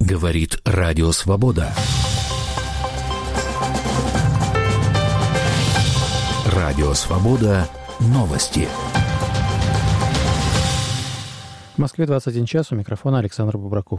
Говорит Радио Свобода. Радио Свобода. Новости. В Москве 21 час. У микрофона Александр Бубраков.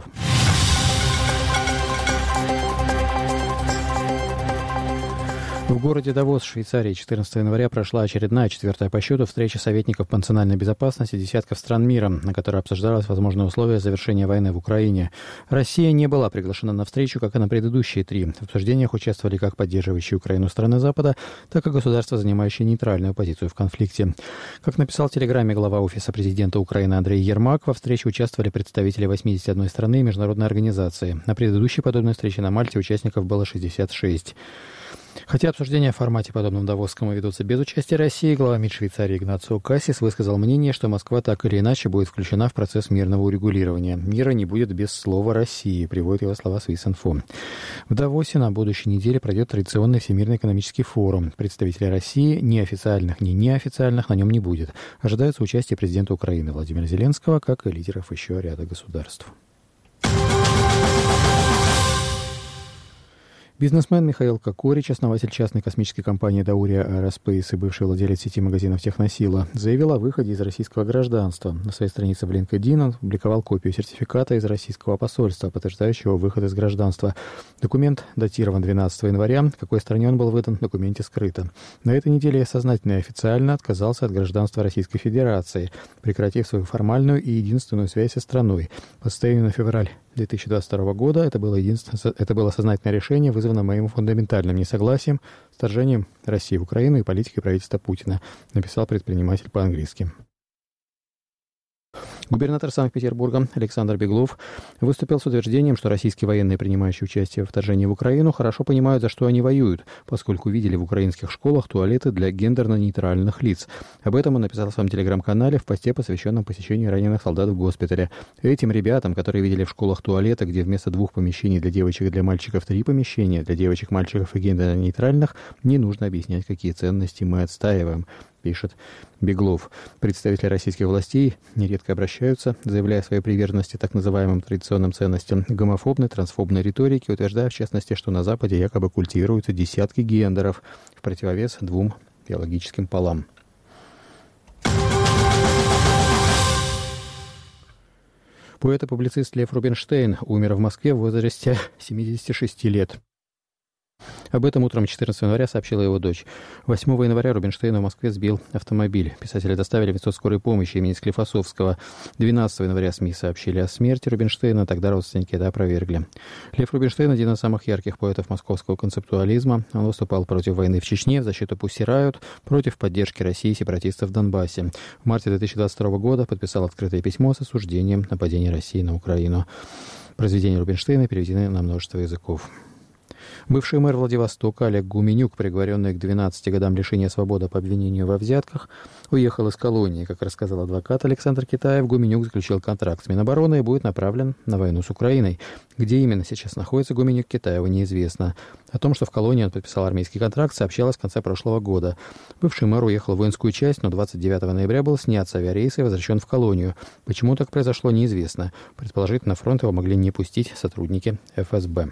В городе Давос, Швейцарии, 14 января прошла очередная, четвертая по счету, встреча советников по национальной безопасности десятков стран мира, на которой обсуждалось возможные условия завершения войны в Украине. Россия не была приглашена на встречу, как и на предыдущие три. В обсуждениях участвовали как поддерживающие Украину страны Запада, так и государства, занимающие нейтральную позицию в конфликте. Как написал в телеграмме глава Офиса президента Украины Андрей Ермак, во встрече участвовали представители 81 страны и международной организации. На предыдущей подобной встрече на Мальте участников было 66. Хотя обсуждения в формате, подобном давосскому, ведутся без участия России, глава МИД Швейцарии Игнацио Кассис высказал мнение, что Москва так или иначе будет включена в процесс мирного урегулирования. Мира не будет без слова России, приводит его слова Свис.Инфо. В Давосе на будущей неделе пройдет традиционный Всемирный экономический форум. Представителей России, ни официальных, ни неофициальных, на нем не будет. Ожидается участие президента Украины Владимира Зеленского, как и лидеров еще ряда государств. Бизнесмен Михаил Кокорич, основатель частной космической компании Даурия Аэроспейс и бывший владелец сети магазинов Техносила, заявил о выходе из российского гражданства. На своей странице в LinkedIn он опубликовал копию сертификата из российского посольства, подтверждающего выход из гражданства. Документ датирован 12 января. В какой стране он был выдан, в документе скрыто. На этой неделе я сознательно и официально отказался от гражданства Российской Федерации, прекратив свою формальную и единственную связь со страной. По состоянию на февраль 2022 года это было сознательное решение, вызвано моим фундаментальным несогласием с вторжением России в Украину и политикой правительства Путина, написал предприниматель по-английски. Губернатор Санкт-Петербурга Александр Беглов выступил с утверждением, что российские военные, принимающие участие в вторжении в Украину, хорошо понимают, за что они воюют, поскольку видели в украинских школах туалеты для гендерно-нейтральных лиц. Об этом он написал в своем телеграм-канале в посте, посвященном посещению раненых солдат в госпитале. Этим ребятам, которые видели в школах туалеты, где вместо 2 помещений для девочек и для мальчиков 3 помещения, для девочек, мальчиков и гендерно-нейтральных, не нужно объяснять, какие ценности мы отстаиваем, пишет Беглов. Представители российских властей нередко обращаются, заявляя своей приверженности так называемым традиционным ценностям гомофобной, трансфобной риторики, утверждая в частности, что на Западе якобы культивируются десятки гендеров в противовес 2 биологическим полам. Поэт и публицист Лев Рубинштейн умер в Москве в возрасте 76 лет. Об этом утром 14 января сообщила его дочь. 8 января Рубинштейна в Москве сбил автомобиль. Писателя доставили в институт скорой помощи имени Склифосовского. 12 января СМИ сообщили о смерти Рубинштейна, тогда родственники это опровергли. Лев Рубинштейн – один из самых ярких поэтов московского концептуализма. Он выступал против войны в Чечне, в защиту Pussy Riot, против поддержки России сепаратистов в Донбассе. В марте 2022 года подписал открытое письмо с осуждением нападения России на Украину. Произведения Рубинштейна переведены на множество языков. Бывший мэр Владивостока Олег Гуменюк, приговоренный к 12 годам лишения свободы по обвинению во взятках, уехал из колонии. Как рассказал адвокат Александр Китаев, Гуменюк заключил контракт с Минобороны и будет направлен на войну с Украиной. Где именно сейчас находится Гуменюк, Китаеву неизвестно. О том, что в колонии он подписал армейский контракт, сообщалось в конце прошлого года. Бывший мэр уехал в воинскую часть, но 29 ноября был снят с авиарейса и возвращен в колонию. Почему так произошло, неизвестно. Предположительно, на фронт его могли не пустить сотрудники ФСБ.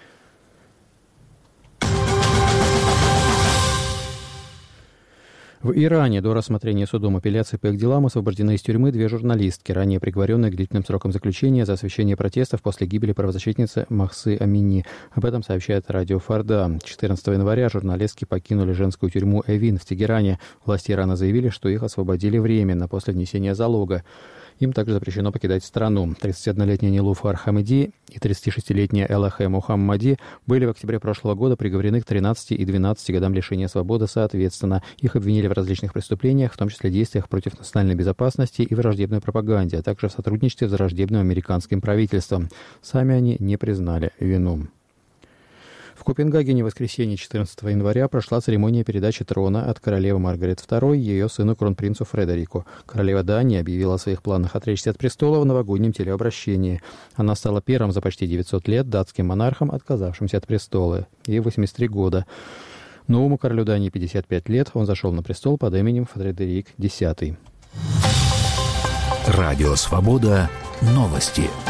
В Иране до рассмотрения судом апелляции по их делам освобождены из тюрьмы 2 журналистки, ранее приговоренные к длительным срокам заключения за освещение протестов после гибели правозащитницы Махсы Амини. Об этом сообщает радио Фарда. 14 января журналистки покинули женскую тюрьму Эвин в Тегеране. Власти Ирана заявили, что их освободили временно после внесения залога. Им также запрещено покидать страну. 31-летняя Нилуфар Хамиди и 36-летняя Элахе Мухаммади были в октябре прошлого года приговорены к 13 и 12 годам лишения свободы соответственно. Их обвинили в различных преступлениях, в том числе действиях против национальной безопасности и враждебной пропаганде, а также в сотрудничестве с враждебным американским правительством. Сами они не признали вину. В Копенгагене в воскресенье 14 января прошла церемония передачи трона от королевы Маргарет II ее сыну кронпринцу Фредерику. Королева Дании объявила о своих планах отречься от престола в новогоднем телеобращении. Она стала первым за почти 900 лет датским монархом, отказавшимся от престола. Ей 83 года. Новому королю Дании 55 лет. Он зашел на престол под именем Фредерик X. Радио «Свобода». Новости.